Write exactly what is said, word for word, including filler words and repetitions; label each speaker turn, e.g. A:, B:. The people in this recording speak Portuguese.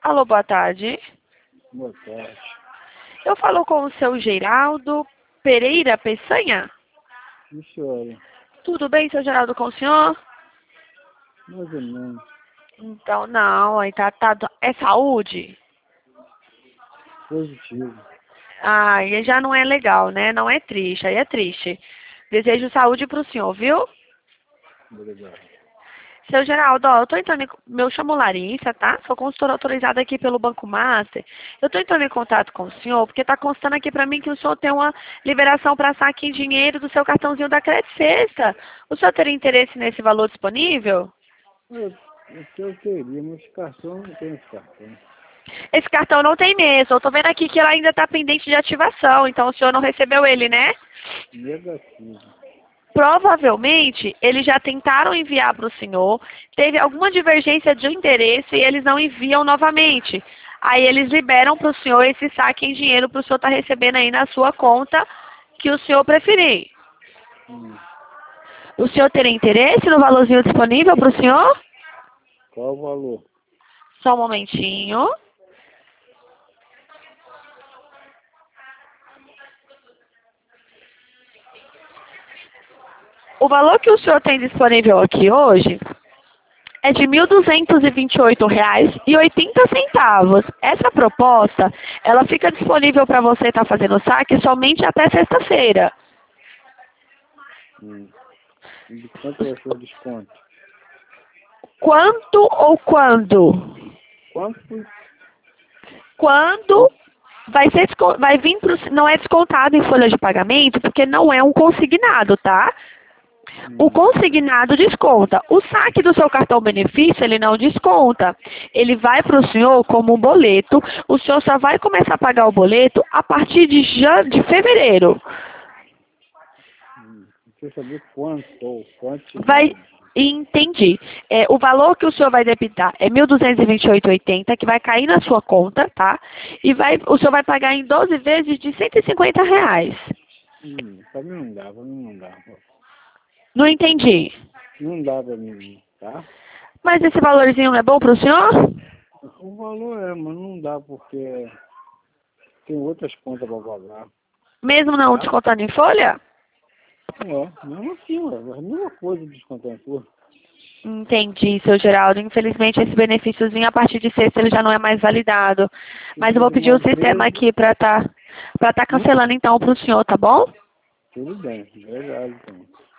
A: Alô, boa tarde.
B: Boa tarde.
A: Eu falo com o seu Geraldo Pereira Peçanha?
B: E senhora?
A: Tudo bem, seu Geraldo, com o senhor?
B: Mais ou menos.
A: Então, não, aí tá, tá, é saúde?
B: Positivo.
A: Ah, aí já não é legal, né? Não é triste, aí é triste. Desejo saúde pro senhor, viu?
B: Obrigado.
A: Seu Geraldo, ó, eu tô entrando em... Meu chamo Larissa, tá? Sou consultora autorizada aqui pelo Banco Master. Eu tô entrando em contato com o senhor, porque tá constando aqui pra mim que o senhor tem uma liberação para saque em dinheiro do seu cartãozinho da Crédito Sexta. O senhor teria interesse nesse valor disponível?
B: Eu, o que eu queria, mas esse cartão não tem esse cartão.
A: Esse cartão não tem mesmo. Eu tô vendo aqui que ele ainda tá pendente de ativação, então o senhor não recebeu ele, né?
B: Negativo.
A: Provavelmente, eles já tentaram enviar para o senhor, teve alguma divergência de endereço e eles não enviam novamente. Aí eles liberam para o senhor esse saque em dinheiro para o senhor estar recebendo aí na sua conta que o senhor preferir.
B: Hum.
A: O senhor teria interesse no valorzinho disponível para o senhor?
B: Qual o valor?
A: Só um momentinho. O valor que o senhor tem disponível aqui hoje é de mil duzentos e vinte e oito reais e oitenta centavos. Essa proposta, ela fica disponível para você estar fazendo o saque somente até sexta-feira.
B: Hum. De quanto vai ser o desconto?
A: Quanto ou quando?
B: Quanto?
A: Quando vai ser desco- vai vir pro, não é descontado em folha de pagamento porque não é um consignado, tá? O
B: Hum.
A: consignado desconta. O saque do seu cartão benefício, ele não desconta. Ele vai para o senhor como um boleto. O senhor só vai começar a pagar o boleto a partir de, jan... de fevereiro.
B: Hum. Quer saber quanto ou
A: Vai,
B: quantidade?
A: entendi. É, o valor que o senhor vai debitar é mil duzentos e vinte e oito reais e oitenta centavos, que vai cair na sua conta, tá? E vai, o senhor vai pagar em doze vezes de cento e cinquenta reais.
B: Hum. Pra mim não dá, pra mim não dá.
A: Não entendi.
B: Não dá pra mim, tá?
A: Mas esse valorzinho não é bom para o senhor?
B: O valor é, mas não dá porque tem outras contas pra pagar.
A: Mesmo não
B: Tá?
A: descontando em folha?
B: É, mesmo assim, ué, a mesma coisa de descontar em folha.
A: Entendi, seu Geraldo. Infelizmente, esse benefíciozinho, a partir de sexta, ele já não é mais validado. Mas eu vou pedir o
B: Não
A: sistema
B: vejo.
A: aqui para estar para tá
B: Hum?
A: cancelando, então, para o senhor, tá bom?
B: Tudo bem, verdade, então.